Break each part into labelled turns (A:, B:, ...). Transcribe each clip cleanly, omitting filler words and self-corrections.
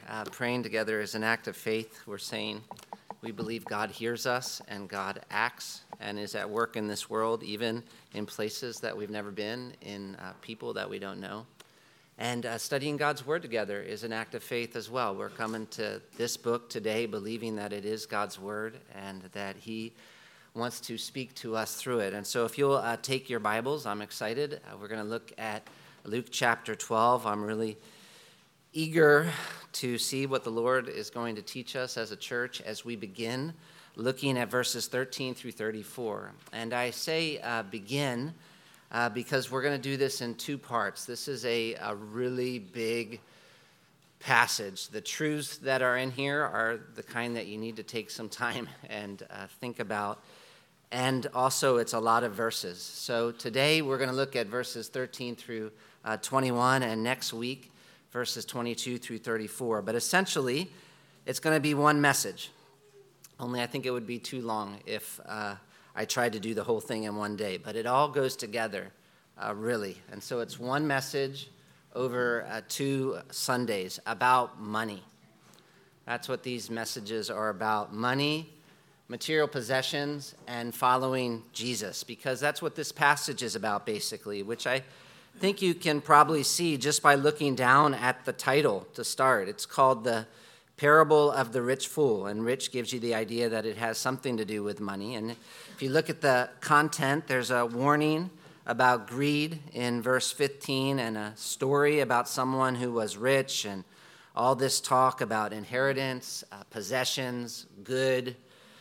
A: praying together is an act of faith. We're saying we believe God hears us and God acts and is at work in this world, even in places that we've never been, in people that we don't know. And studying God's Word together is an act of faith as well. We're coming to this book today believing that it is God's Word and that He wants to speak to us through it. And so if you'll take your Bibles, I'm excited. We're going to look at Luke chapter 12. I'm really eager to see what the Lord is going to teach us as a church as we begin looking at verses 13 through 34. And I say begin because we're going to do this in two parts. This is a really big passage. The truths that are in here are the kind that you need to take some time and think about. And also, it's a lot of verses. So today, we're going to look at verses 13 through 21, and next week, verses 22 through 34. But essentially, it's going to be one message. Only I think it would be too long if I tried to do the whole thing in one day. But it all goes together, really. And so it's one message over 2 Sundays about money. That's what these messages are about: money, material possessions, and following Jesus, because that's what this passage is about, basically, which I think you can probably see just by looking down at the title to start. It's called The Parable of the Rich Fool, and rich gives you the idea that it has something to do with money. And if you look at the content, there's a warning about greed in verse 15 and a story about someone who was rich, and all this talk about inheritance, possessions, goods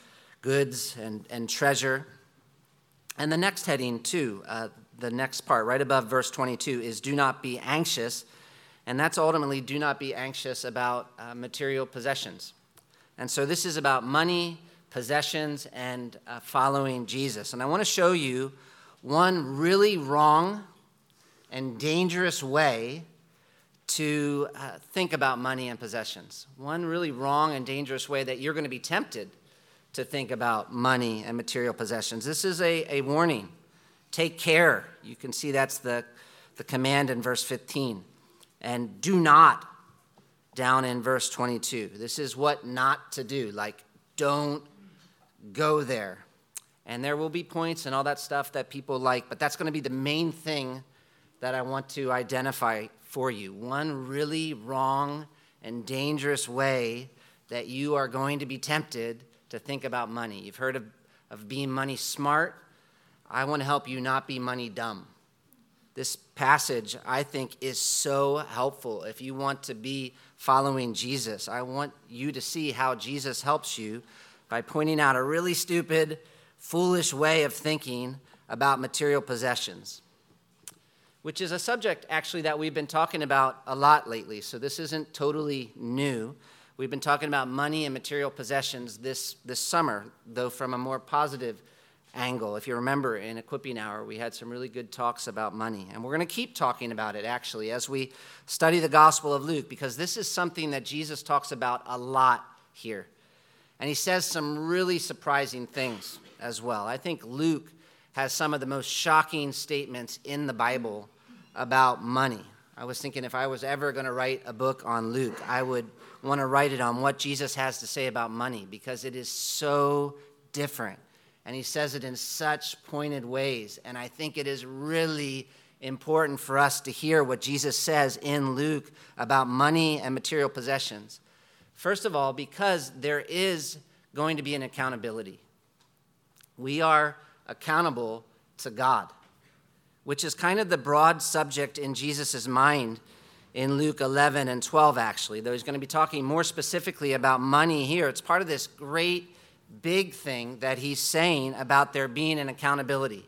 A: and treasure. And the next heading, too, the next part, right above verse 22, is do not be anxious. And that's ultimately do not be anxious about material possessions. And so this is about money, possessions, and following Jesus. And I want to show you one really wrong and dangerous way to think about money and possessions. One really wrong and dangerous way that you're going to be tempted to think about money and material possessions. This is a warning. Take care. You can see that's the command in verse 15. And do not down in verse 22. This is what not to do. Like, don't go there. And there will be points and all that stuff that people like, but that's going to be the main thing that I want to identify for you. One really wrong and dangerous way that you are going to be tempted to think about money. You've heard of being money smart. I want to help you not be money dumb. This passage, I think, is so helpful if you want to be following Jesus. I want you to see how Jesus helps you by pointing out a really stupid, foolish way of thinking about material possessions, which is a subject, actually, that we've been talking about a lot lately. So this isn't totally new. We've been talking about money and material possessions this summer, though from a more positive angle. If you remember, in Equipping Hour, we had some really good talks about money. And we're going to keep talking about it, actually, as we study the Gospel of Luke, because this is something that Jesus talks about a lot here. And he says some really surprising things as well. I think Luke has some of the most shocking statements in the Bible about money. I was thinking if I was ever going to write a book on Luke, I would want to write it on what Jesus has to say about money, because it is so different. And he says it in such pointed ways. And I think it is really important for us to hear what Jesus says in Luke about money and material possessions. First of all, because there is going to be an accountability. We are accountable to God, which is kind of the broad subject in Jesus' mind in Luke 11 and 12, actually, though he's going to be talking more specifically about money here. It's part of this great big thing that he's saying about there being an accountability,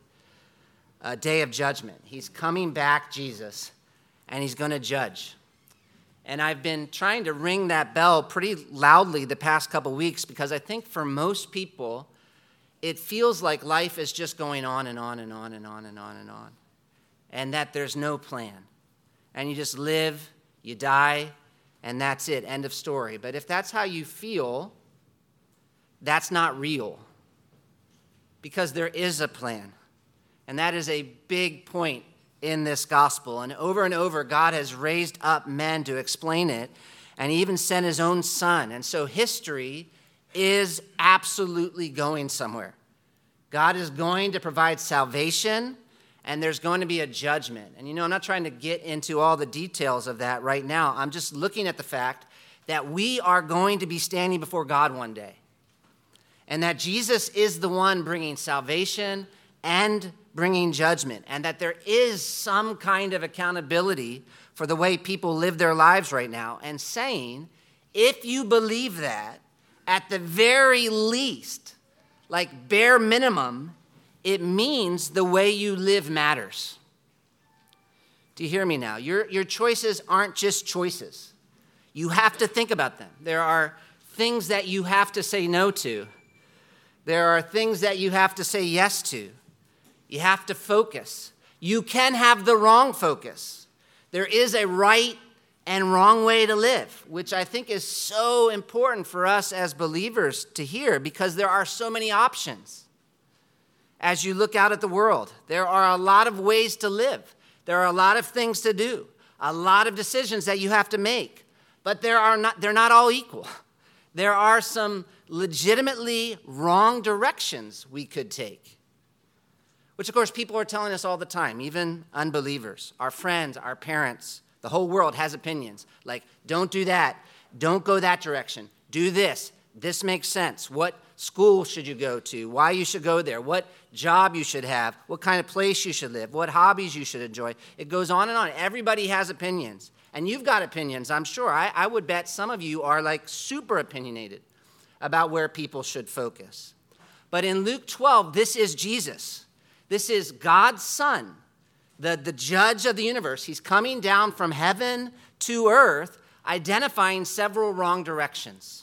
A: a day of judgment. He's coming back, Jesus, and he's going to judge. And I've been trying to ring that bell pretty loudly the past couple weeks, because I think for most people, it feels like life is just going on and on and on and on and on and on, and that there's no plan. And you just live, you die, and that's it, end of story. But if that's how you feel, that's not real, because there is a plan. And that is a big point in this gospel. And over, God has raised up men to explain it. and he even sent his own son. And so history is absolutely going somewhere. God is going to provide salvation, and there's going to be a judgment. And I'm not trying to get into all the details of that right now. I'm just looking at the fact that we are going to be standing before God one day, and that Jesus is the one bringing salvation and bringing judgment, and that there is some kind of accountability for the way people live their lives right now, and saying, if you believe that, at the very least, like bare minimum, it means the way you live matters. Do you hear me now? Your choices aren't just choices. You have to think about them. There are things that you have to say no to. There are things that you have to say yes to. You have to focus. You can have the wrong focus. There is a right and wrong way to live, which I think is so important for us as believers to hear, because there are so many options. As you look out at the world, there are a lot of ways to live. There are a lot of things to do, a lot of decisions that you have to make, but they're not all equal. There are some legitimately wrong directions we could take, which of course people are telling us all the time, even unbelievers, our friends, our parents. The whole world has opinions like, don't do that, don't go that direction, do this, this makes sense. What school should you go to, why you should go there, what job you should have, what kind of place you should live, what hobbies you should enjoy. It goes on and on. Everybody has opinions. And you've got opinions, I'm sure. I would bet some of you are like super opinionated about where people should focus. But in Luke 12, this is Jesus. This is God's Son, the judge of the universe. He's coming down from heaven to earth, identifying several wrong directions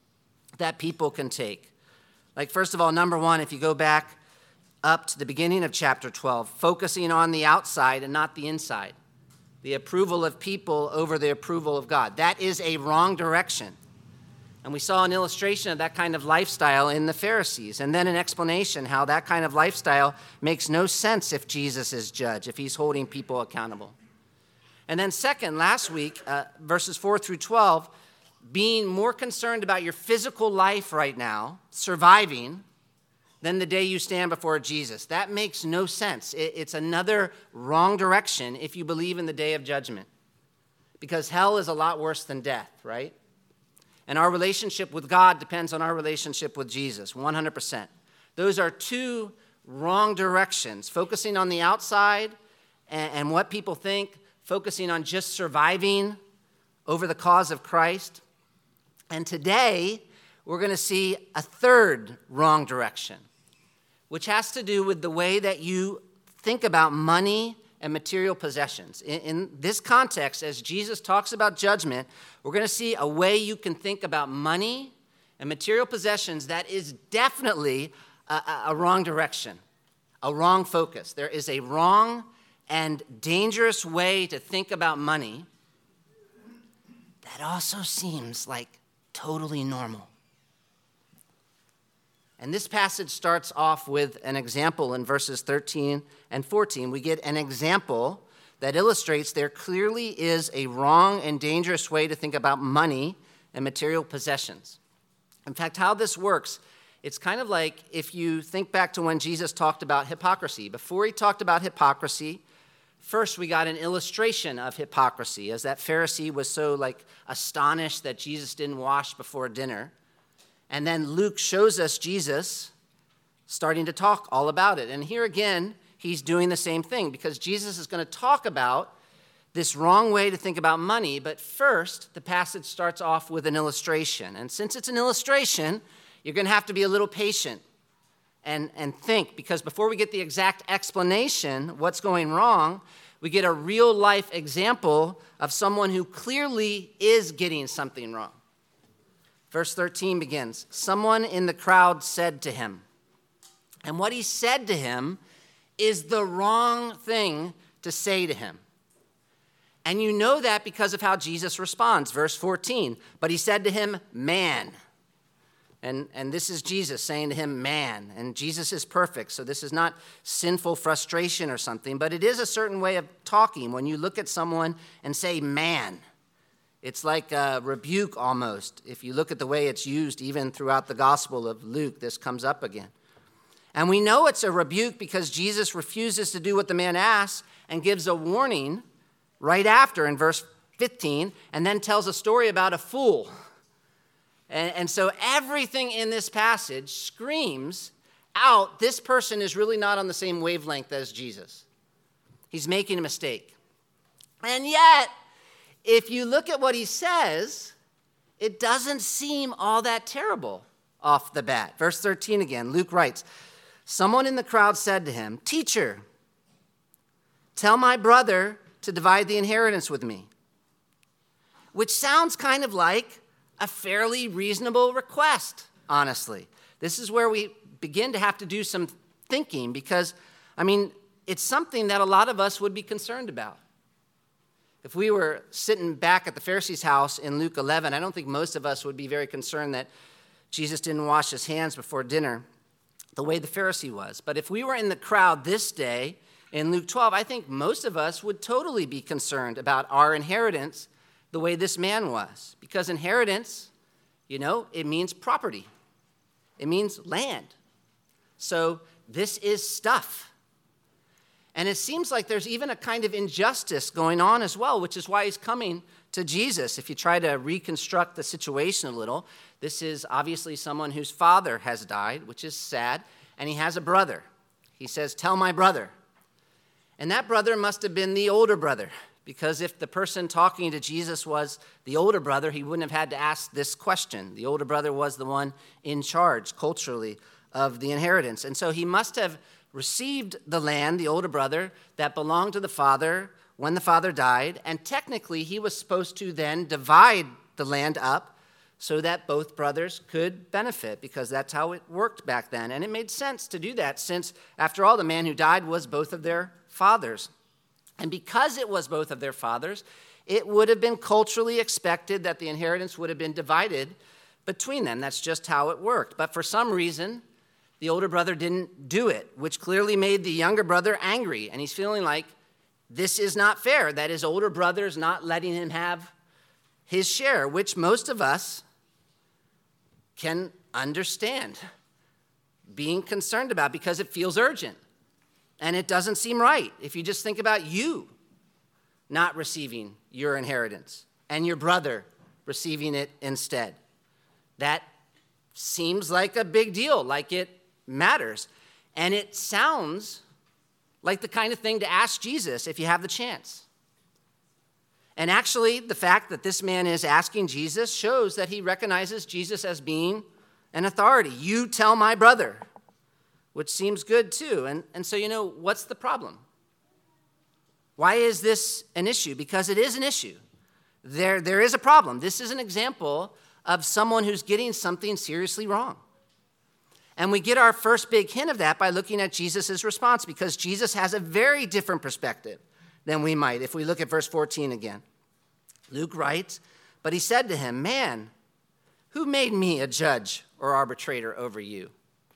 A: that people can take. Like, first of all, number one, if you go back up to the beginning of chapter 12, focusing on the outside and not the inside, the approval of people over the approval of God. That is a wrong direction. And we saw an illustration of that kind of lifestyle in the Pharisees, and then an explanation how that kind of lifestyle makes no sense if Jesus is judge, if he's holding people accountable. And then second, last week, verses 4 through 12, being more concerned about your physical life right now, surviving, than the day you stand before Jesus. That makes no sense. It's another wrong direction if you believe in the day of judgment, because hell is a lot worse than death, right? And our relationship with God depends on our relationship with Jesus, 100%. Those are two wrong directions, focusing on the outside and what people think, focusing on just surviving over the cause of Christ. And today, we're going to see a third wrong direction, which has to do with the way that you think about money and material possessions. In this context, as Jesus talks about judgment, we're going to see a way you can think about money and material possessions that is definitely a wrong direction, a wrong focus. There is a wrong and dangerous way to think about money that also seems like totally normal. And this passage starts off with an example in verses 13 and 14. We get an example that illustrates there clearly is a wrong and dangerous way to think about money and material possessions. In fact, how this works, it's kind of like if you think back to when Jesus talked about hypocrisy. Before he talked about hypocrisy, first we got an illustration of hypocrisy, as that Pharisee was so astonished that Jesus didn't wash before dinner. And then Luke shows us Jesus starting to talk all about it. And here again, he's doing the same thing, because Jesus is going to talk about this wrong way to think about money. But first, the passage starts off with an illustration. And since it's an illustration, you're going to have to be a little patient and think, because before we get the exact explanation, what's going wrong, we get a real-life example of someone who clearly is getting something wrong. Verse 13 begins, someone in the crowd said to him, and what he said to him is the wrong thing to say to him. And you know that because of how Jesus responds. Verse 14, but he said to him, man. And this is Jesus saying to him, man. And Jesus is perfect, so this is not sinful frustration or something, but it is a certain way of talking when you look at someone and say, man. It's like a rebuke almost. If you look at the way it's used even throughout the Gospel of Luke, this comes up again. And we know it's a rebuke because Jesus refuses to do what the man asks and gives a warning right after in verse 15, and then tells a story about a fool. And so everything in this passage screams out, this person is really not on the same wavelength as Jesus. He's making a mistake. And yet, if you look at what he says, it doesn't seem all that terrible off the bat. Verse 13 again, Luke writes, someone in the crowd said to him, "Teacher, tell my brother to divide the inheritance with me," which sounds kind of like a fairly reasonable request, honestly. This is where we begin to have to do some thinking because, it's something that a lot of us would be concerned about. If we were sitting back at the Pharisee's house in Luke 11, I don't think most of us would be very concerned that Jesus didn't wash his hands before dinner the way the Pharisee was. But if we were in the crowd this day in Luke 12, I think most of us would totally be concerned about our inheritance the way this man was. Because inheritance, it means property. It means land. So this is stuff. And it seems like there's even a kind of injustice going on as well, which is why he's coming to Jesus. If you try to reconstruct the situation a little, this is obviously someone whose father has died, which is sad, and he has a brother. He says, "Tell my brother." And that brother must have been the older brother, because if the person talking to Jesus was the older brother, he wouldn't have had to ask this question. The older brother was the one in charge culturally of the inheritance. And so he must have received the land, the older brother, that belonged to the father when the father died, and technically he was supposed to then divide the land up so that both brothers could benefit, because that's how it worked back then. And it made sense to do that since, after all, the man who died was both of their fathers. And because it was both of their fathers, it would have been culturally expected that the inheritance would have been divided between them. That's just how it worked. But for some reason, the older brother didn't do it, which clearly made the younger brother angry. And he's feeling like this is not fair, that his older brother is not letting him have his share, which most of us can understand being concerned about because it feels urgent. And it doesn't seem right if you just think about you not receiving your inheritance and your brother receiving it instead. That seems like a big deal, like it matters. And it sounds like the kind of thing to ask Jesus if you have the chance. And actually, the fact that this man is asking Jesus shows that he recognizes Jesus as being an authority. You tell my brother, which seems good too. And so, what's the problem? Why is this an issue? Because it is an issue. There is a problem. This is an example of someone who's getting something seriously wrong. And we get our first big hint of that by looking at Jesus' response, because Jesus has a very different perspective than we might. If we look at verse 14 again, Luke writes, "But he said to him, 'Man, who made me a judge or arbitrator over you?'"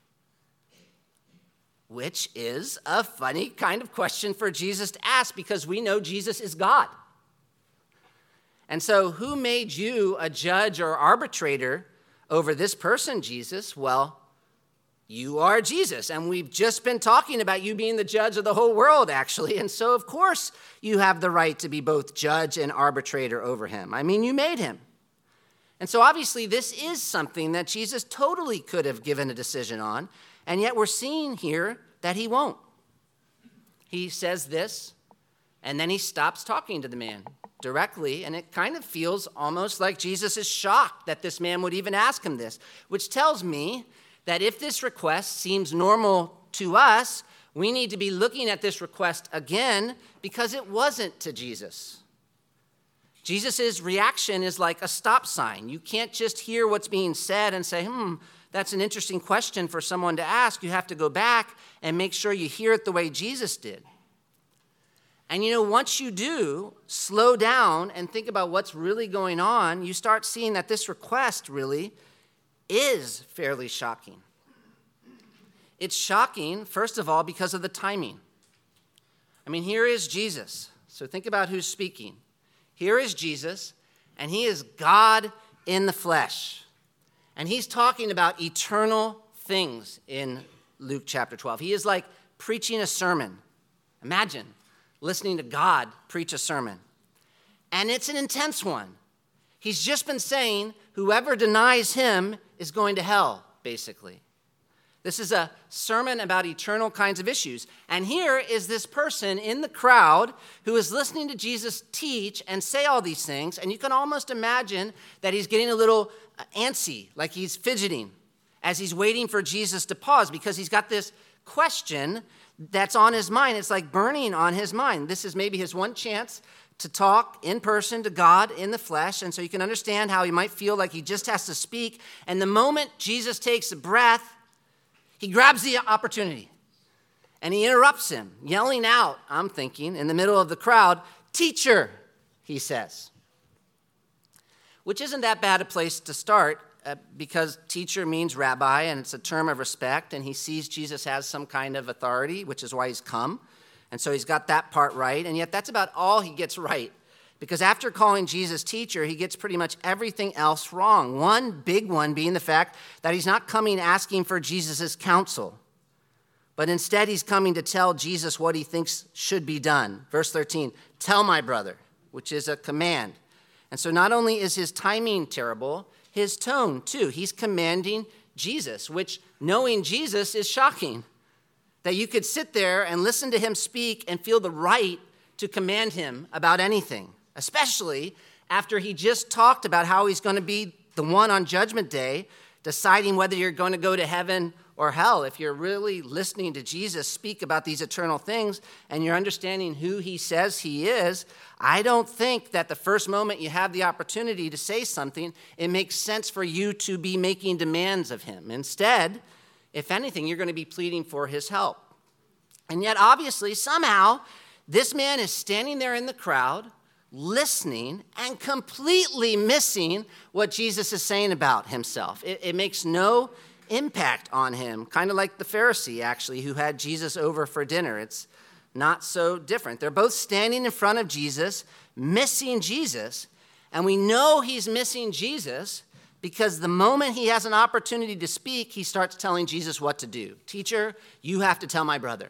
A: Which is a funny kind of question for Jesus to ask, because we know Jesus is God. And so, who made you a judge or arbitrator over this person, Jesus? Well, you are Jesus, and we've just been talking about you being the judge of the whole world, actually. And so, of course, you have the right to be both judge and arbitrator over him. You made him. And so, obviously, this is something that Jesus totally could have given a decision on, and yet we're seeing here that he won't. He says this, and then he stops talking to the man directly, and it kind of feels almost like Jesus is shocked that this man would even ask him this, which tells me that if this request seems normal to us, we need to be looking at this request again, because it wasn't to Jesus. Jesus' reaction is like a stop sign. You can't just hear what's being said and say, that's an interesting question for someone to ask. You have to go back and make sure you hear it the way Jesus did. And once you do, slow down and think about what's really going on, you start seeing that this request really is fairly shocking. It's shocking, first of all, because of the timing. Here is Jesus. So think about who's speaking. Here is Jesus, and he is God in the flesh. And he's talking about eternal things in Luke chapter 12. He is like preaching a sermon. Imagine listening to God preach a sermon. And it's an intense one. He's just been saying whoever denies him is going to hell, basically. This is a sermon about eternal kinds of issues. And here is this person in the crowd who is listening to Jesus teach and say all these things. And you can almost imagine that he's getting a little antsy, like he's fidgeting as he's waiting for Jesus to pause because he's got this question that's on his mind. It's like burning on his mind. This is maybe his one chance to talk in person to God in the flesh. And so you can understand how he might feel like he just has to speak. And the moment Jesus takes a breath, he grabs the opportunity and he interrupts him, yelling out, I'm thinking, in the middle of the crowd, "Teacher," he says. Which isn't that bad a place to start because teacher means rabbi and it's a term of respect, and he sees Jesus has some kind of authority, which is why he's come. And so he's got that part right, and yet that's about all he gets right. Because after calling Jesus teacher, he gets pretty much everything else wrong. One big one being the fact that he's not coming asking for Jesus' counsel, but instead he's coming to tell Jesus what he thinks should be done. Verse 13, tell my brother, which is a command. And so not only is his timing terrible, his tone too. He's commanding Jesus, which knowing Jesus is shocking. That you could sit there and listen to him speak and feel the right to command him about anything. Especially after he just talked about how he's going to be the one on Judgment Day deciding whether you're going to go to heaven or hell. If you're really listening to Jesus speak about these eternal things and you're understanding who he says he is, I don't think that the first moment you have the opportunity to say something, it makes sense for you to be making demands of him. Instead, if anything, you're going to be pleading for his help. And yet, obviously, somehow, this man is standing there in the crowd, listening and completely missing what Jesus is saying about himself. It makes no impact on him, kind of like the Pharisee, actually, who had Jesus over for dinner. It's not so different. They're both standing in front of Jesus, missing Jesus, and we know he's missing Jesus because the moment he has an opportunity to speak, he starts telling Jesus what to do. Teacher, you have to tell my brother.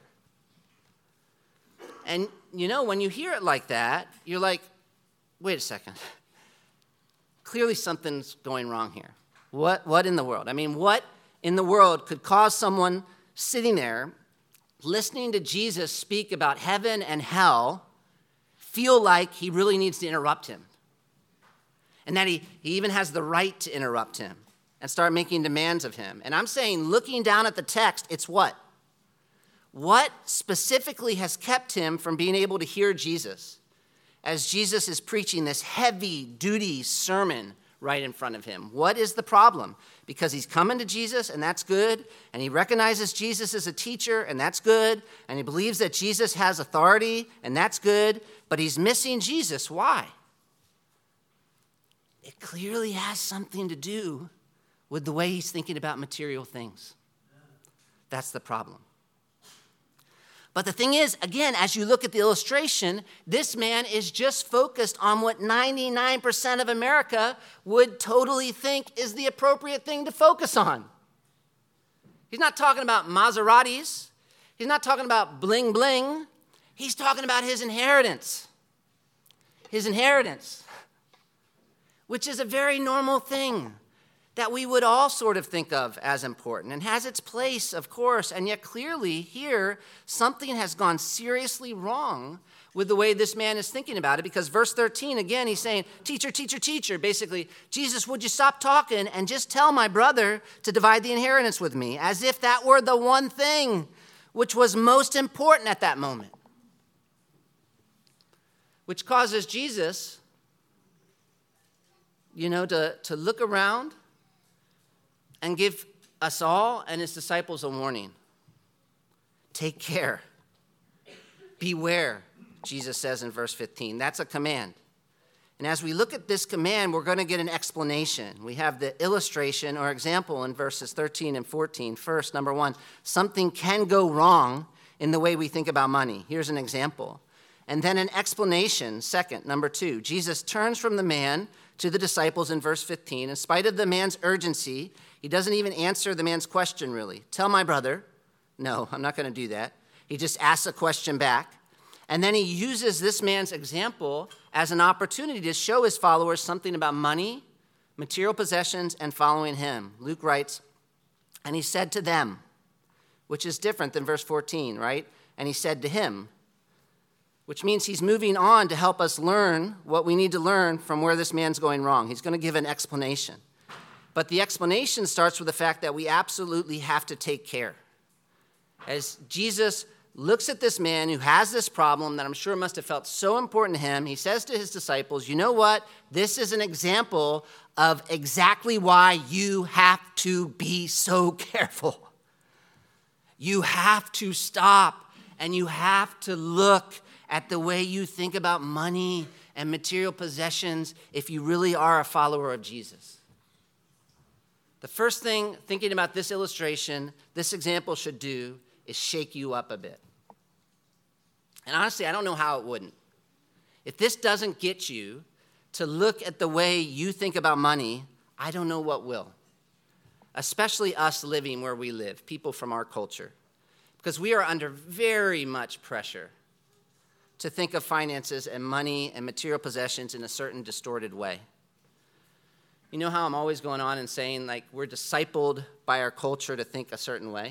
A: And, you know, when you hear it like that, you're like, wait a second. Clearly something's going wrong here. What in the world? I mean, what in the world could cause someone sitting there listening to Jesus speak about heaven and hell feel like he really needs to interrupt him? And that he even has the right to interrupt him and start making demands of him. And I'm saying, looking down at the text, it's what? What specifically has kept him from being able to hear Jesus as Jesus is preaching this heavy-duty sermon right in front of him? What is the problem? Because he's coming to Jesus, and that's good, and he recognizes Jesus as a teacher, and that's good, and he believes that Jesus has authority, and that's good, but he's missing Jesus. Why? It clearly has something to do with the way he's thinking about material things. That's the problem. But the thing is, again, as you look at the illustration, this man is just focused on what 99% of America would totally think is the appropriate thing to focus on. He's not talking about Maseratis. He's not talking about bling bling. He's talking about his inheritance. His inheritance, which is a very normal thing that we would all sort of think of as important and has its place, of course, and yet clearly here something has gone seriously wrong with the way this man is thinking about it, because verse 13, again, he's saying, teacher, teacher, teacher, basically, Jesus, would you stop talking and just tell my brother to divide the inheritance with me, as if that were the one thing which was most important at that moment, which causes Jesus, to look around and give us all and his disciples a warning. Take care. Beware, Jesus says in verse 15. That's a command. And as we look at this command, we're going to get an explanation. We have the illustration or example in verses 13 and 14. First, number one, something can go wrong in the way we think about money. Here's an example. And then an explanation. Second, number two, Jesus turns from the man
B: to the disciples in verse 15. In spite of the man's urgency, he doesn't even answer the man's question, really. Tell my brother. No, I'm not going to do that. He just asks a question back. And then he uses this man's example as an opportunity to show his followers something about money, material possessions, and following him. Luke writes, and he said to them, which is different than verse 14, right? And he said to him, which means he's moving on to help us learn what we need to learn from where this man's going wrong. He's going to give an explanation. But the explanation starts with the fact that we absolutely have to take care. As Jesus looks at this man who has this problem that I'm sure must have felt so important to him, he says to his disciples, you know what? This is an example of exactly why you have to be so careful. You have to stop and you have to look at the way you think about money and material possessions if you really are a follower of Jesus. The first thing, thinking about this illustration, this example should do is shake you up a bit. And honestly, I don't know how it wouldn't. If this doesn't get you to look at the way you think about money, I don't know what will. Especially us living where we live, people from our culture. Because we are under very much pressure to think of finances and money and material possessions in a certain distorted way. You know how I'm always going on and saying, like, we're discipled by our culture to think a certain way?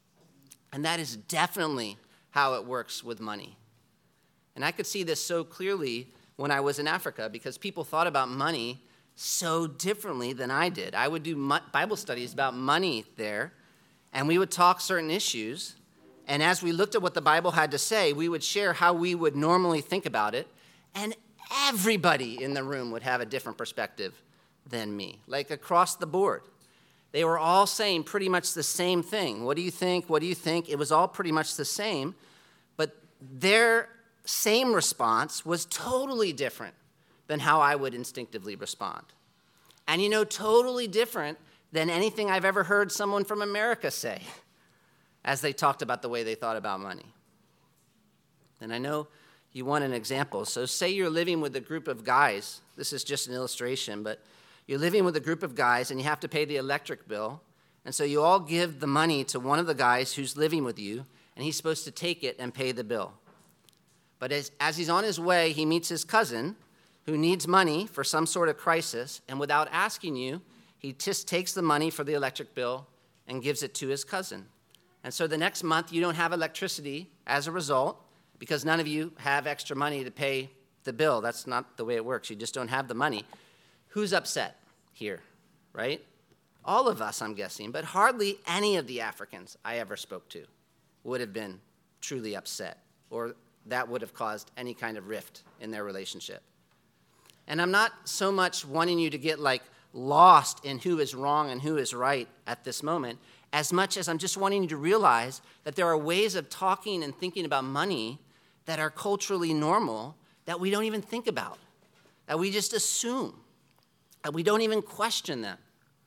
B: And that is definitely how it works with money. And I could see this so clearly when I was in Africa because people thought about money so differently than I did. I would do Bible studies about money there, and we would talk certain issues. And as we looked at what the Bible had to say, we would share how we would normally think about it. And everybody in the room would have a different perspective than me, like across the board. They were all saying pretty much the same thing. What do you think? What do you think? It was all pretty much the same. But their same response was totally different than how I would instinctively respond. And totally different than anything I've ever heard someone from America say as they talked about the way they thought about money. And I know you want an example. So say you're living with a group of guys. This is just an illustration, but you're living with a group of guys and you have to pay the electric bill. And so you all give the money to one of the guys who's living with you, and he's supposed to take it and pay the bill. But as he's on his way, he meets his cousin who needs money for some sort of crisis, and without asking you, he just takes the money for the electric bill and gives it to his cousin. And so the next month, you don't have electricity as a result because none of you have extra money to pay the bill. That's not the way it works. You just don't have the money. Who's upset here, right? All of us, I'm guessing, but hardly any of the Africans I ever spoke to would have been truly upset, or that would have caused any kind of rift in their relationship. And I'm not so much wanting you to get lost in who is wrong and who is right at this moment, as much as I'm just wanting you to realize that there are ways of talking and thinking about money that are culturally normal that we don't even think about, that we just assume, that we don't even question them.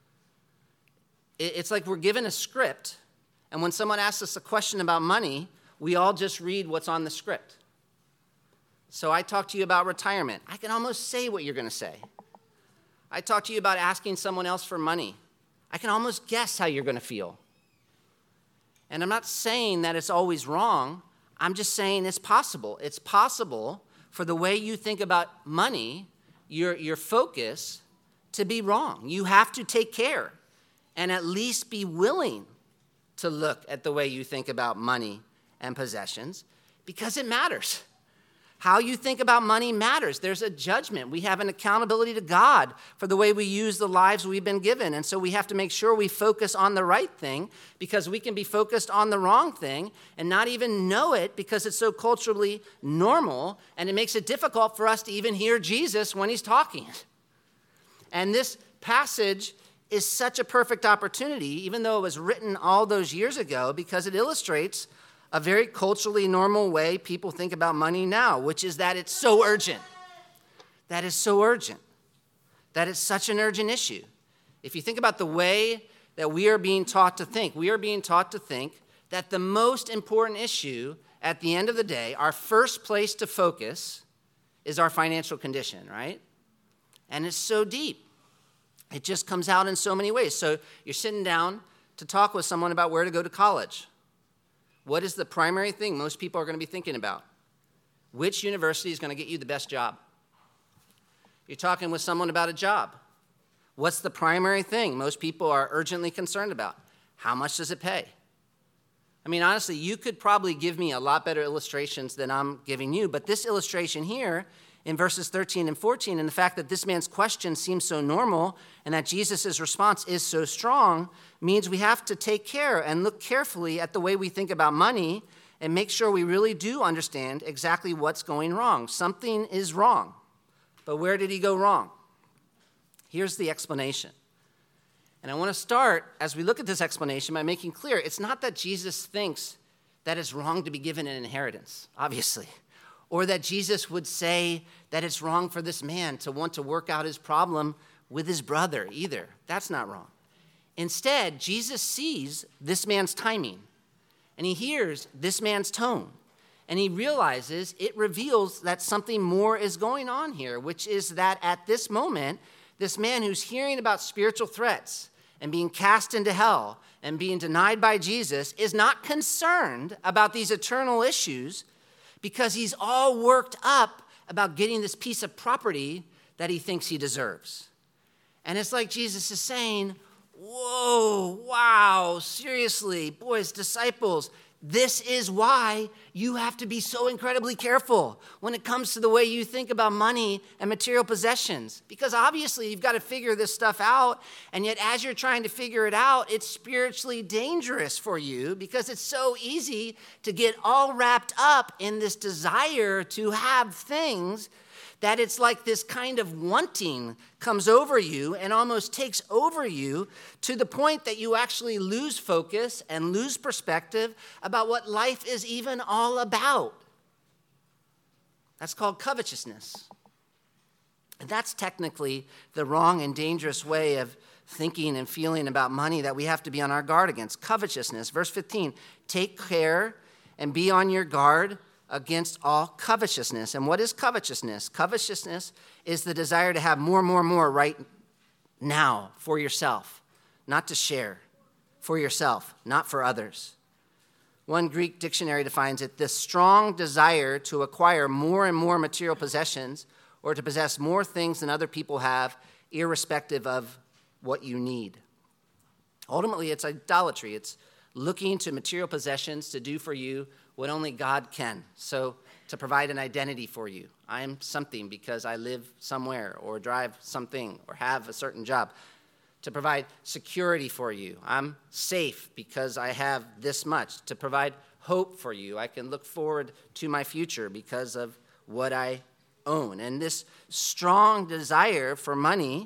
B: It's like we're given a script, and when someone asks us a question about money, we all just read what's on the script. So I talk to you about retirement. I can almost say what you're going to say. I talk to you about asking someone else for money. I can almost guess how you're going to feel. And I'm not saying that it's always wrong. I'm just saying it's possible. It's possible for the way you think about money, your focus, to be wrong. You have to take care and at least be willing to look at the way you think about money and possessions because it matters. How you think about money matters. There's a judgment. We have an accountability to God for the way we use the lives we've been given. And so we have to make sure we focus on the right thing because we can be focused on the wrong thing and not even know it because it's so culturally normal, and it makes it difficult for us to even hear Jesus when he's talking. And this passage is such a perfect opportunity, even though it was written all those years ago, because it illustrates a very culturally normal way people think about money now, which is that it's so urgent. That is so urgent. That it's such an urgent issue. If you think about the way that we are being taught to think, we are being taught to think that the most important issue at the end of the day, our first place to focus is our financial condition, right? And it's so deep. It just comes out in so many ways. So you're sitting down to talk with someone about where to go to college. What is the primary thing most people are going to be thinking about? Which university is going to get you the best job? You're talking with someone about a job. What's the primary thing most people are urgently concerned about? How much does it pay? I mean, honestly, you could probably give me a lot better illustrations than I'm giving you, but this illustration here in verses 13 and 14, and the fact that this man's question seems so normal and that Jesus' response is so strong, means we have to take care and look carefully at the way we think about money and make sure we really do understand exactly what's going wrong. Something is wrong. But where did he go wrong? Here's the explanation. And I want to start, as we look at this explanation, by making clear it's not that Jesus thinks that it's wrong to be given an inheritance, obviously, or that Jesus would say that it's wrong for this man to want to work out his problem with his brother either. That's not wrong. Instead, Jesus sees this man's timing, and he hears this man's tone, and he realizes it reveals that something more is going on here, which is that at this moment, this man who's hearing about spiritual threats and being cast into hell and being denied by Jesus is not concerned about these eternal issues because he's all worked up about getting this piece of property that he thinks he deserves. And it's like Jesus is saying, whoa, wow, seriously, boys, disciples, this is why you have to be so incredibly careful when it comes to the way you think about money and material possessions. Because obviously you've got to figure this stuff out, and yet as you're trying to figure it out, it's spiritually dangerous for you because it's so easy to get all wrapped up in this desire to have things that it's like this kind of wanting comes over you and almost takes over you to the point that you actually lose focus and lose perspective about what life is even all about. That's called covetousness. And that's technically the wrong and dangerous way of thinking and feeling about money that we have to be on our guard against. Covetousness. Verse 15, take care and be on your guard against all covetousness. And what is covetousness? Covetousness is the desire to have more right now for yourself, not to share, for yourself, not for others. One Greek dictionary defines it, the strong desire to acquire more and more material possessions or to possess more things than other people have, irrespective of what you need. Ultimately, it's idolatry. It's looking to material possessions to do for you what only God can. So to provide an identity for you. I am something because I live somewhere or drive something or have a certain job. To provide security for you. I'm safe because I have this much. To provide hope for you. I can look forward to my future because of what I own. And this strong desire for money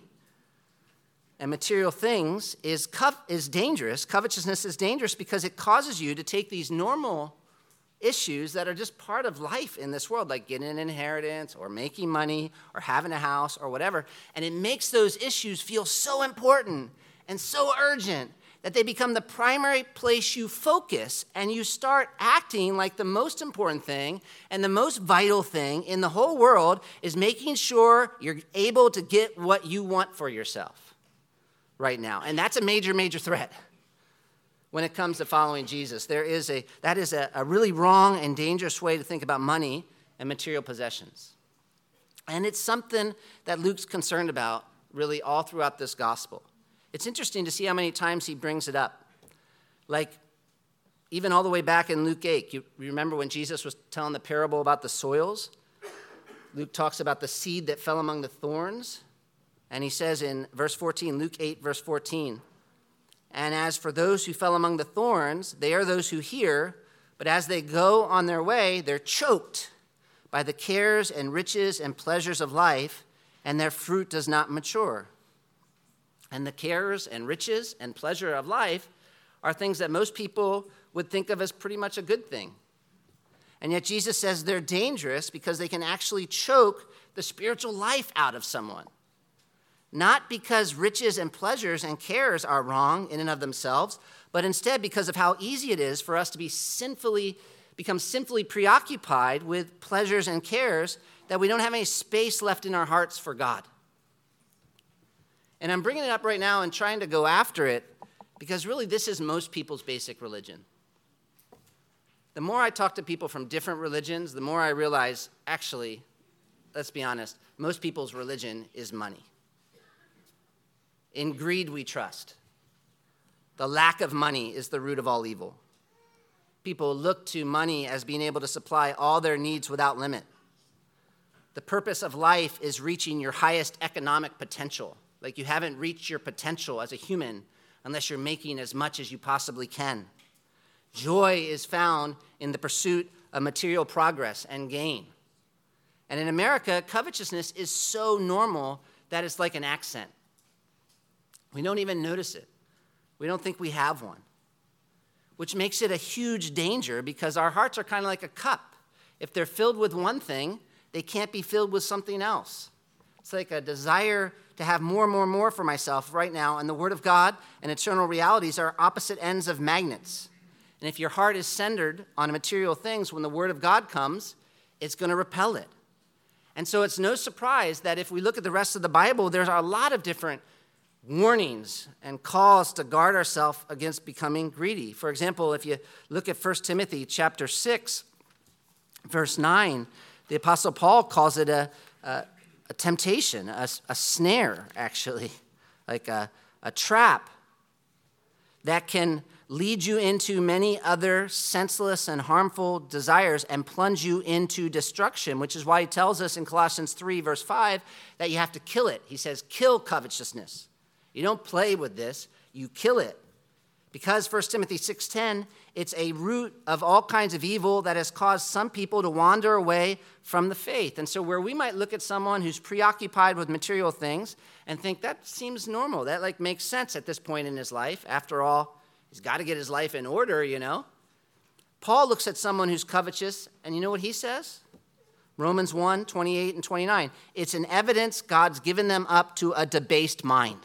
B: and material things is dangerous. Covetousness is dangerous because it causes you to take these normal issues that are just part of life in this world, like getting an inheritance or making money or having a house or whatever, and it makes those issues feel so important and so urgent that they become the primary place you focus, and you start acting like the most important thing and the most vital thing in the whole world is making sure you're able to get what you want for yourself right now. And that's a major threat. When it comes to following Jesus, that is a really wrong and dangerous way to think about money and material possessions. And it's something that Luke's concerned about really all throughout this gospel. It's interesting to see how many times he brings it up. Like, even all the way back in Luke 8, you remember when Jesus was telling the parable about the soils? Luke talks about the seed that fell among the thorns. And he says in verse 14, Luke 8, verse 14, and as for those who fell among the thorns, they are those who hear, but as they go on their way, they're choked by the cares and riches and pleasures of life, and their fruit does not mature. And the cares and riches and pleasure of life are things that most people would think of as pretty much a good thing. And yet Jesus says they're dangerous because they can actually choke the spiritual life out of someone. Not because riches and pleasures and cares are wrong in and of themselves, but instead because of how easy it is for us to become sinfully preoccupied with pleasures and cares that we don't have any space left in our hearts for God. And I'm bringing it up right now and trying to go after it because really this is most people's basic religion. The more I talk to people from different religions, the more I realize, actually, let's be honest, most people's religion is money. In greed we trust. The lack of money is the root of all evil. People look to money as being able to supply all their needs without limit. The purpose of life is reaching your highest economic potential. Like you haven't reached your potential as a human unless you're making as much as you possibly can. Joy is found in the pursuit of material progress and gain. And in America, covetousness is so normal that it's like an accent. We don't even notice it. We don't think we have one, which makes it a huge danger because our hearts are kind of like a cup. If they're filled with one thing, they can't be filled with something else. It's like a desire to have more for myself right now, and the Word of God and eternal realities are opposite ends of magnets. And if your heart is centered on material things, when the Word of God comes, it's going to repel it. And so it's no surprise that if we look at the rest of the Bible, there's a lot of different warnings and calls to guard ourselves against becoming greedy. For example, if you look at 1 Timothy chapter 6, verse 9, the Apostle Paul calls it a temptation, a snare, actually, like a trap that can lead you into many other senseless and harmful desires and plunge you into destruction, which is why he tells us in Colossians 3, verse 5, that you have to kill it. He says, kill covetousness. You don't play with this, you kill it. Because 1 Timothy 6:10, it's a root of all kinds of evil that has caused some people to wander away from the faith. And so where we might look at someone who's preoccupied with material things and think that seems normal, that makes sense at this point in his life. After all, he's got to get his life in order, you know. Paul looks at someone who's covetous, and you know what he says? Romans 1, 28 and 29. It's an evidence God's given them up to a debased mind.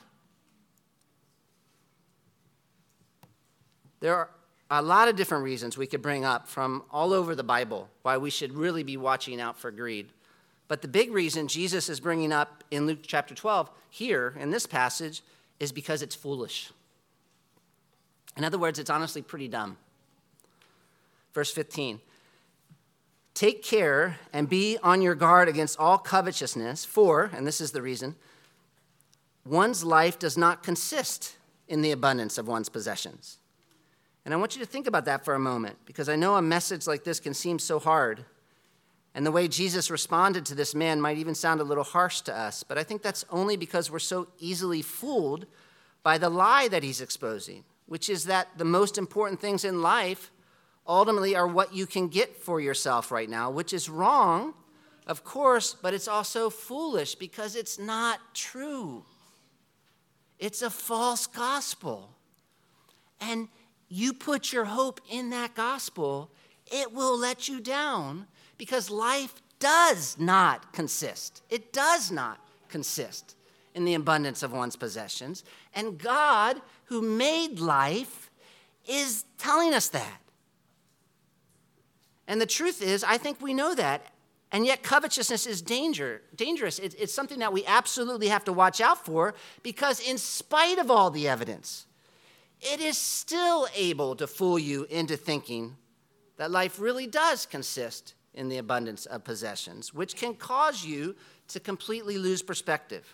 B: There are a lot of different reasons we could bring up from all over the Bible why we should really be watching out for greed. But the big reason Jesus is bringing up in Luke chapter 12 here in this passage is because it's foolish. In other words, it's honestly pretty dumb. Verse 15, take care and be on your guard against all covetousness, for, and this is the reason, one's life does not consist in the abundance of one's possessions. And I want you to think about that for a moment, because I know a message like this can seem so hard. And the way Jesus responded to this man might even sound a little harsh to us, but I think that's only because we're so easily fooled by the lie that he's exposing, which is that the most important things in life ultimately are what you can get for yourself right now, which is wrong, of course, but it's also foolish because it's not true. It's a false gospel. And you put your hope in that gospel, it will let you down because life does not consist. It does not consist in the abundance of one's possessions. And God, who made life, is telling us that. And the truth is, I think we know that. And yet covetousness is dangerous. It's something that we absolutely have to watch out for because in spite of all the evidence, it is still able to fool you into thinking that life really does consist in the abundance of possessions, which can cause you to completely lose perspective.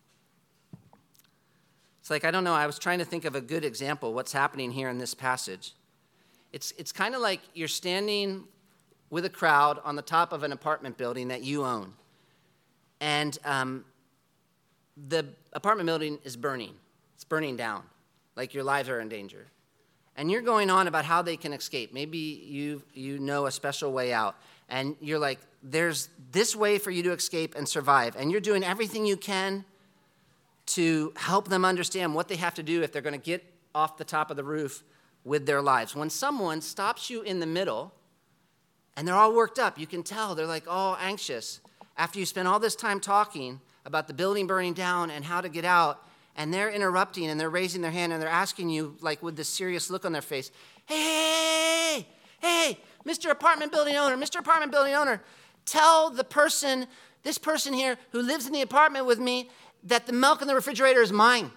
B: It's like, I don't know, I was trying to think of a good example, what's happening here in this passage. It's kind of like you're standing with a crowd on the top of an apartment building that you own. And the apartment building is burning. It's burning down. Like your lives are in danger. And you're going on about how they can escape. Maybe you know a special way out. And you're like, there's this way for you to escape and survive. And you're doing everything you can to help them understand what they have to do if they're going to get off the top of the roof with their lives. When someone stops you in the middle, and they're all worked up, you can tell they're like all anxious. After you spend all this time talking about the building burning down and how to get out, and they're interrupting and they're raising their hand and they're asking you, like with this serious look on their face, hey, Mr. Apartment Building owner, tell this person here who lives in the apartment with me that the milk in the refrigerator is mine?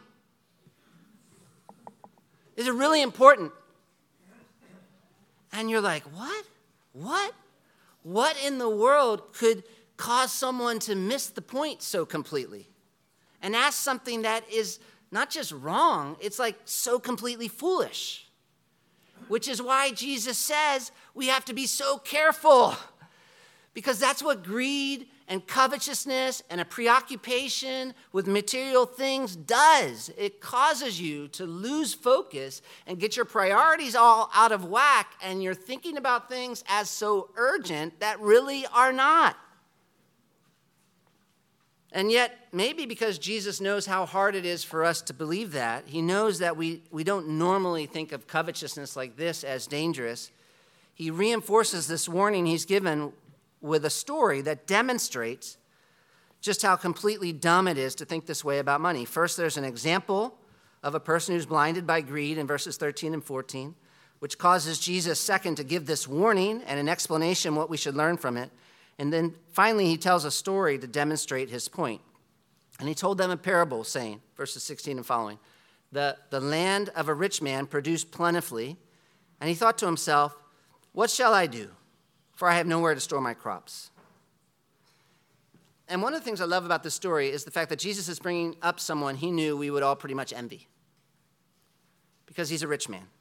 B: Is it really important? And you're like, what? What? What in the world could cause someone to miss the point so completely and ask something that is not just wrong, it's like so completely foolish? Which is why Jesus says we have to be so careful, because that's what greed and covetousness and a preoccupation with material things does. It causes you to lose focus and get your priorities all out of whack, and you're thinking about things as so urgent that really are not. And yet, maybe because Jesus knows how hard it is for us to believe that, he knows that we don't normally think of covetousness like this as dangerous. He reinforces this warning he's given with a story that demonstrates just how completely dumb it is to think this way about money. First, there's an example of a person who's blinded by greed in verses 13 and 14, which causes Jesus, second, to give this warning and an explanation what we should learn from it. And then finally, he tells a story to demonstrate his point. And he told them a parable, saying, verses 16 and following, the land of a rich man produced plentifully, and he thought to himself, what shall I do? For I have nowhere to store my crops. And one of the things I love about this story is the fact that Jesus is bringing up someone he knew we would all pretty much envy, because he's a rich man.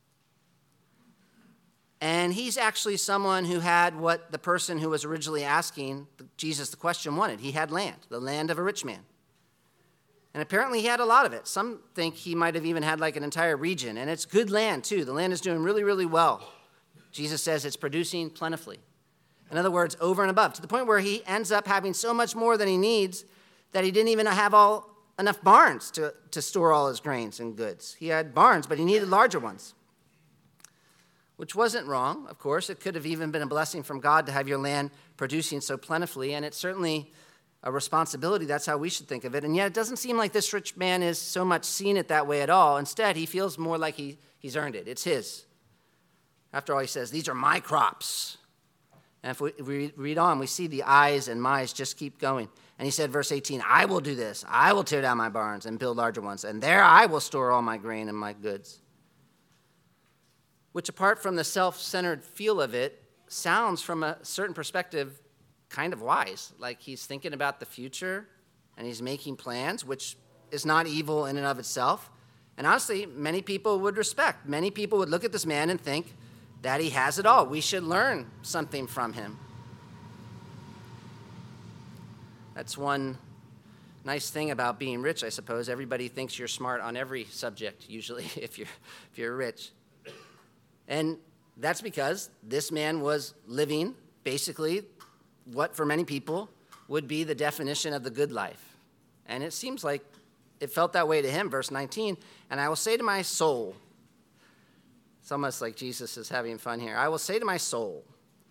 B: And he's actually someone who had what the person who was originally asking Jesus the question wanted. He had land, the land of a rich man. And apparently he had a lot of it. Some think he might have even had like an entire region. And it's good land too. The land is doing really, really well. Jesus says it's producing plentifully. In other words, over and above, to the point where he ends up having so much more than he needs that he didn't even have enough barns to store all his grains and goods. He had barns, but he needed larger ones. Which wasn't wrong, of course. It could have even been a blessing from God to have your land producing so plentifully, and it's certainly a responsibility. That's how we should think of it. And yet it doesn't seem like this rich man is so much seeing it that way at all. Instead, he feels more like he's earned it. It's his. After all, he says, these are my crops. And if we read on, we see the I's and my's just keep going. And he said, verse 18, I will do this. I will tear down my barns and build larger ones, and there I will store all my grain and my goods. Which, apart from the self-centered feel of it, sounds from a certain perspective kind of wise. Like he's thinking about the future and he's making plans, which is not evil in and of itself. And honestly, many people would respect. Many people would look at this man and think that he has it all. We should learn something from him. That's one nice thing about being rich, I suppose. Everybody thinks you're smart on every subject, usually, if you're rich. And that's because this man was living basically what for many people would be the definition of the good life. And it seems like it felt that way to him, verse 19. And I will say to my soul, it's almost like Jesus is having fun here. I will say to my soul,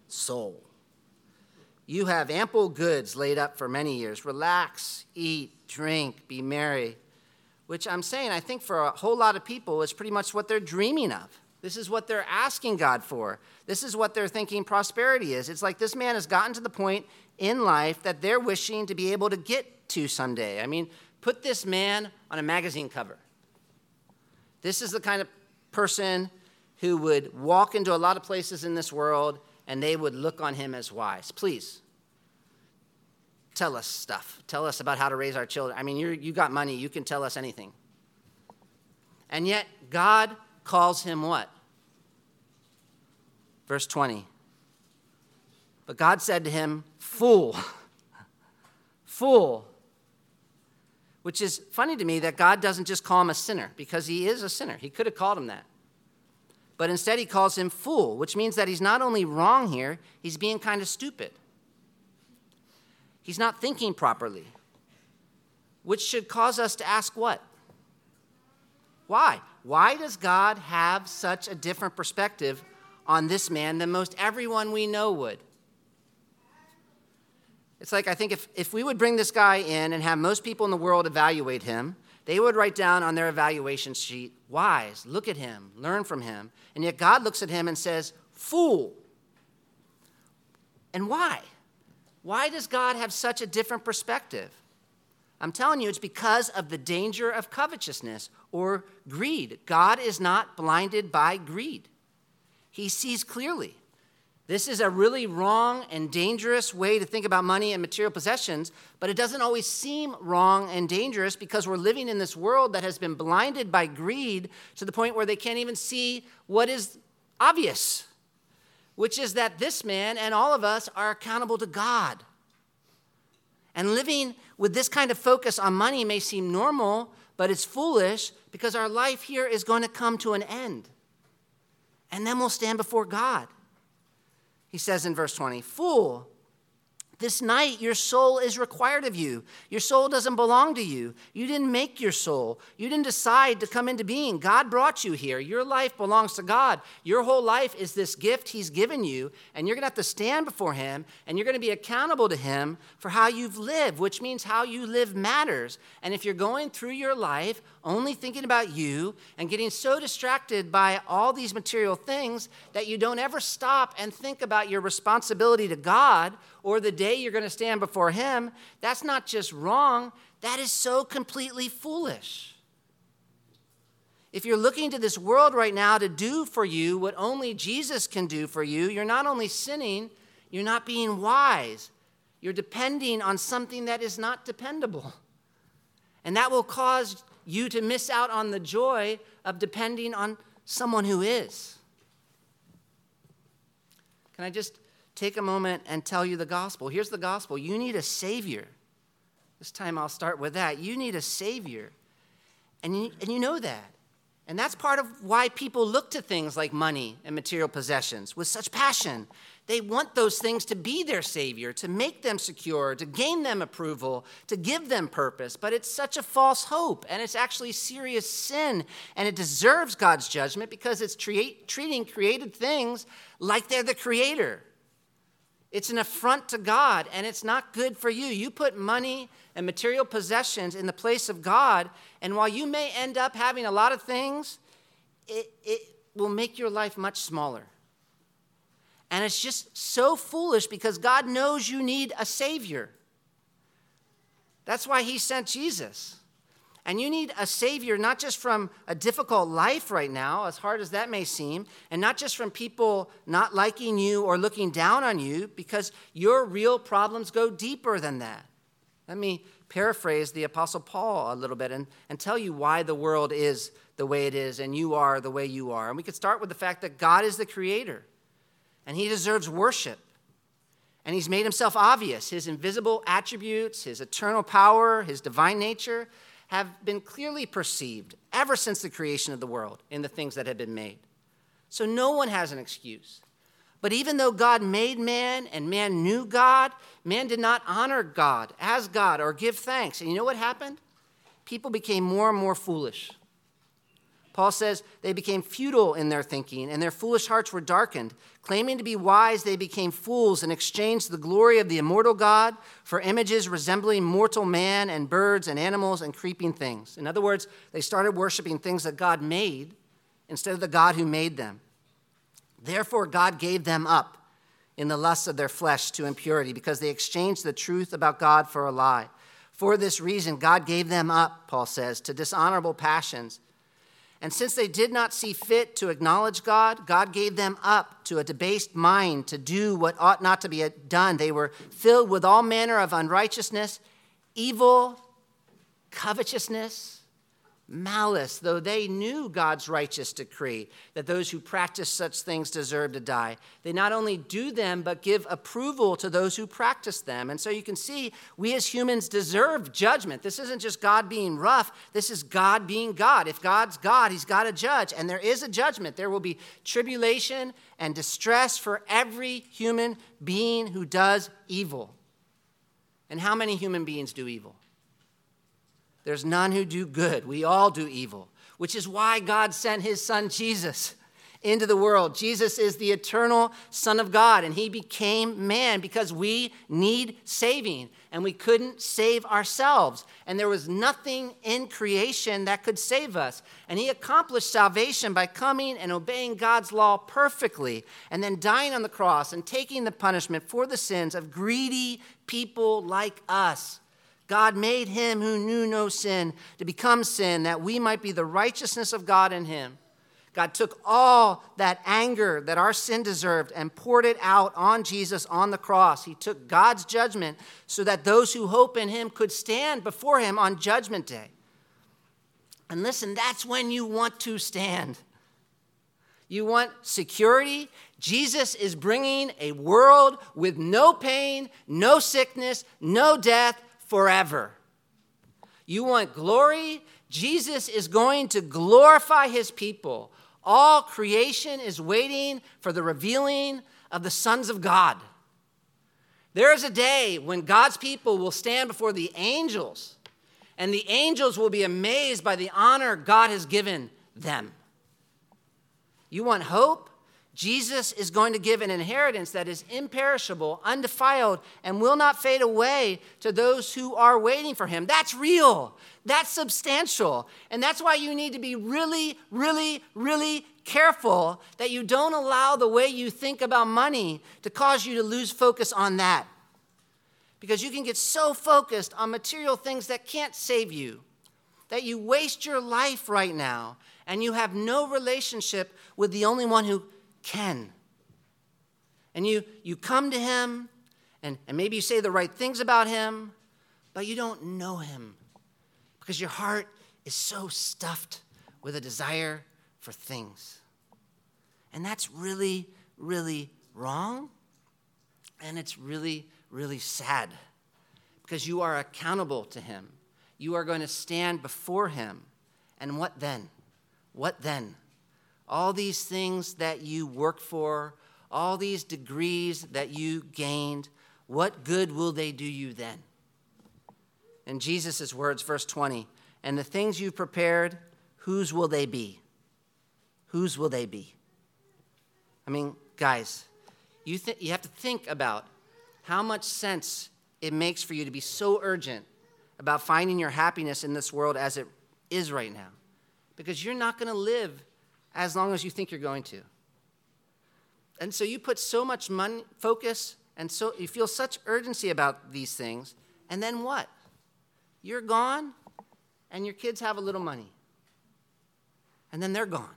B: you have ample goods laid up for many years. Relax, eat, drink, be merry. Which I'm saying, I think for a whole lot of people is pretty much what they're dreaming of. This is what they're asking God for. This is what they're thinking prosperity is. It's like this man has gotten to the point in life that they're wishing to be able to get to someday. I mean, put this man on a magazine cover. This is the kind of person who would walk into a lot of places in this world and they would look on him as wise. Please, tell us stuff. Tell us about how to raise our children. I mean, you got money. You can tell us anything. And yet, God calls him what? Verse 20. But God said to him, fool, fool. Which is funny to me that God doesn't just call him a sinner, because he is a sinner. He could have called him that. But instead he calls him fool, which means that he's not only wrong here, he's being kind of stupid. He's not thinking properly, which should cause us to ask what? Why? Why does God have such a different perspective on this man than most everyone we know would? It's like, I think if we would bring this guy in and have most people in the world evaluate him, they would write down on their evaluation sheet, wise, look at him, learn from him. And yet God looks at him and says, fool. And why? Why does God have such a different perspective? I'm telling you, it's because of the danger of covetousness or greed. God is not blinded by greed. He sees clearly. This is a really wrong and dangerous way to think about money and material possessions, but it doesn't always seem wrong and dangerous because we're living in this world that has been blinded by greed to the point where they can't even see what is obvious, which is that this man and all of us are accountable to God. And living with this kind of focus on money may seem normal, but it's foolish because our life here is going to come to an end. And then we'll stand before God. He says in verse 20, "Fool, this night your soul is required of you. Your soul doesn't belong to you. You didn't make your soul. You didn't decide to come into being. God brought you here. Your life belongs to God. Your whole life is this gift he's given you, and you're going to have to stand before him, and you're going to be accountable to him for how you've lived, which means how you live matters. And if you're going through your life only thinking about you and getting so distracted by all these material things that you don't ever stop and think about your responsibility to God or the day you're going to stand before him, that's not just wrong, that is so completely foolish. If you're looking to this world right now to do for you what only Jesus can do for you, you're not only sinning, you're not being wise. You're depending on something that is not dependable. And that will cause you to miss out on the joy of depending on someone who is. Can I just take a moment and tell you the gospel? Here's the gospel. You need a Savior. This time I'll start with that. You need a Savior. And you know that. And that's part of why people look to things like money and material possessions with such passion. They want those things to be their Savior, to make them secure, to gain them approval, to give them purpose. But it's such a false hope, and it's actually serious sin, and it deserves God's judgment because it's treating created things like they're the Creator. It's an affront to God, and it's not good for you. You put money and material possessions in the place of God, and while you may end up having a lot of things, it will make your life much smaller. And it's just so foolish because God knows you need a Savior. That's why he sent Jesus. And you need a Savior not just from a difficult life right now, as hard as that may seem, and not just from people not liking you or looking down on you, because your real problems go deeper than that. Let me paraphrase the Apostle Paul a little bit and tell you why the world is the way it is and you are the way you are. And we could start with the fact that God is the Creator, and he deserves worship. And he's made himself obvious. His invisible attributes, his eternal power, his divine nature have been clearly perceived ever since the creation of the world in the things that have been made. So no one has an excuse. But even though God made man and man knew God, man did not honor God as God or give thanks. And you know what happened? People became more and more foolish. Paul says they became futile in their thinking, and their foolish hearts were darkened. Claiming to be wise, they became fools and exchanged the glory of the immortal God for images resembling mortal man and birds and animals and creeping things. In other words, they started worshiping things that God made instead of the God who made them. Therefore, God gave them up in the lusts of their flesh to impurity because they exchanged the truth about God for a lie. For this reason, God gave them up, Paul says, to dishonorable passions. And since they did not see fit to acknowledge God, God gave them up to a debased mind to do what ought not to be done. They were filled with all manner of unrighteousness, evil, covetousness, malice, though they knew God's righteous decree that those who practice such things deserve to die. They not only do them, but give approval to those who practice them. And so you can see we as humans deserve judgment. This isn't just God being rough. This is God being God. If God's God, he's got to judge. And there is a judgment. There will be tribulation and distress for every human being who does evil. And how many human beings do evil? There's none who do good. We all do evil, which is why God sent his son Jesus into the world. Jesus is the eternal Son of God, and he became man because we need saving, and we couldn't save ourselves. And there was nothing in creation that could save us. And he accomplished salvation by coming and obeying God's law perfectly, and then dying on the cross and taking the punishment for the sins of greedy people like us. God made him who knew no sin to become sin, that we might be the righteousness of God in him. God took all that anger that our sin deserved and poured it out on Jesus on the cross. He took God's judgment so that those who hope in him could stand before him on Judgment Day. And listen, that's when you want to stand. You want security? Jesus is bringing a world with no pain, no sickness, no death forever. You want glory? Jesus is going to glorify his people. All creation is waiting for the revealing of the sons of God. There is a day when God's people will stand before the angels, and the angels will be amazed by the honor God has given them. You want hope? Jesus is going to give an inheritance that is imperishable, undefiled, and will not fade away to those who are waiting for him. That's real. That's substantial. And that's why you need to be really, really, really careful that you don't allow the way you think about money to cause you to lose focus on that. Because you can get so focused on material things that can't save you, that you waste your life right now, and you have no relationship with the only one who can. And you come to him, and maybe you say the right things about him, but you don't know him because your heart is so stuffed with a desire for things. And that's really, really wrong, and it's really, really sad because you are accountable to him. You are going to stand before him, and what then? What then? All these things that you work for, all these degrees that you gained, what good will they do you then? In Jesus' words, verse 20, and the things you prepared, whose will they be? Whose will they be? I mean, guys, you have to think about how much sense it makes for you to be so urgent about finding your happiness in this world as it is right now. Because you're not going to live as long as you think you're going to. And so you put so much money, focus, and so you feel such urgency about these things, and then what? You're gone, and your kids have a little money. And then they're gone.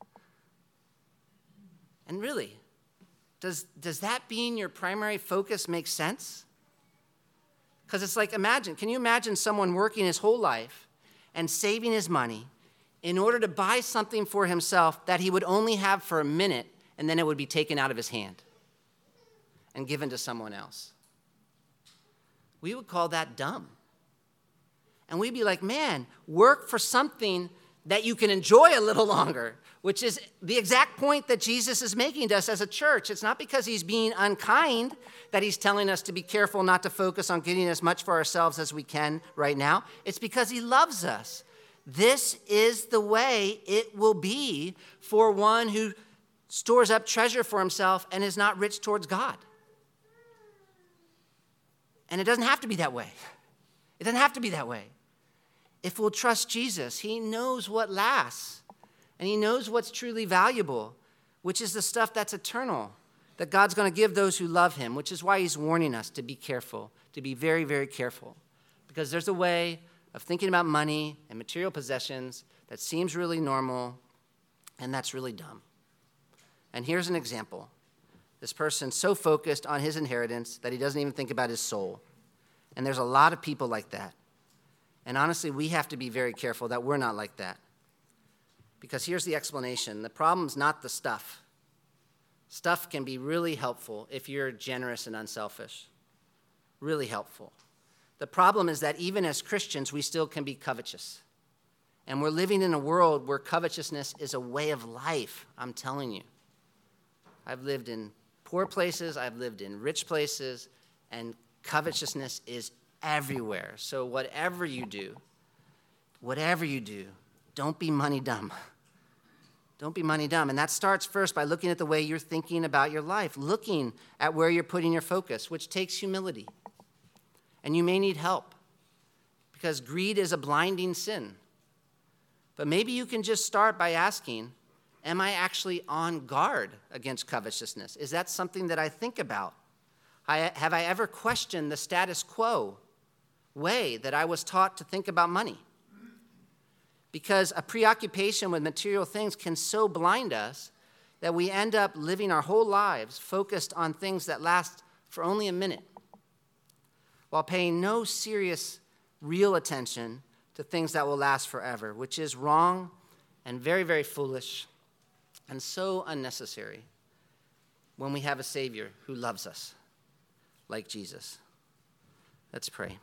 B: And really, does that being your primary focus make sense? Because it's like, can you imagine someone working his whole life and saving his money in order to buy something for himself that he would only have for a minute, and then it would be taken out of his hand and given to someone else? We would call that dumb. And we'd be like, man, work for something that you can enjoy a little longer, which is the exact point that Jesus is making to us as a church. It's not because he's being unkind that he's telling us to be careful not to focus on getting as much for ourselves as we can right now. It's because he loves us. This is the way it will be for one who stores up treasure for himself and is not rich towards God. And it doesn't have to be that way. It doesn't have to be that way. If we'll trust Jesus, he knows what lasts, and he knows what's truly valuable, which is the stuff that's eternal, that God's going to give those who love him, which is why he's warning us to be careful, to be very, very careful. Because there's a way of thinking about money and material possessions that seems really normal, and that's really dumb. And here's an example. This person's so focused on his inheritance that he doesn't even think about his soul. And there's a lot of people like that. And honestly, we have to be very careful that we're not like that. Because here's the explanation. The problem's not the stuff. Stuff can be really helpful if you're generous and unselfish. Really helpful. The problem is that even as Christians, we still can be covetous. And we're living in a world where covetousness is a way of life, I'm telling you. I've lived in poor places, I've lived in rich places, and covetousness is everywhere. So whatever you do, don't be money dumb. Don't be money dumb. And that starts first by looking at the way you're thinking about your life, looking at where you're putting your focus, which takes humility. And you may need help because greed is a blinding sin. But maybe you can just start by asking, am I actually on guard against covetousness? Is that something that I think about? Have I ever questioned the status quo? way that I was taught to think about money. Because a preoccupation with material things can so blind us that we end up living our whole lives focused on things that last for only a minute, while paying no serious, real attention to things that will last forever, which is wrong and very, very foolish and so unnecessary when we have a Savior who loves us like Jesus. Let's pray.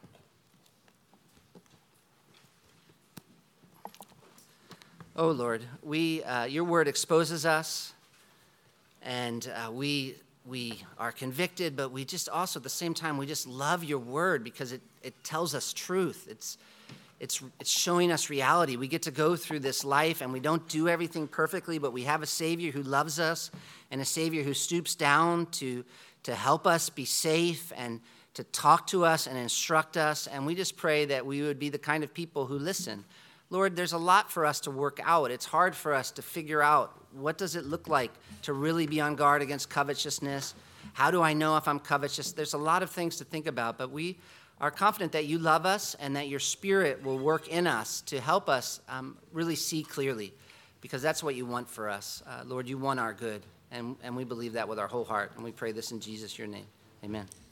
B: Oh, Lord, your word exposes us, and we are convicted, but we just also, at the same time, we just love your word because it tells us truth. It's showing us reality. We get to go through this life, and we don't do everything perfectly, but we have a Savior who loves us and a Savior who stoops down to help us be safe and to talk to us and instruct us. And we just pray that we would be the kind of people who listen. Lord, there's a lot for us to work out. It's hard for us to figure out what does it look like to really be on guard against covetousness. How do I know if I'm covetous? There's a lot of things to think about, but we are confident that you love us and that your Spirit will work in us to help us really see clearly, because that's what you want for us. Lord, you want our good, and we believe that with our whole heart, and we pray this in Jesus, your name. Amen.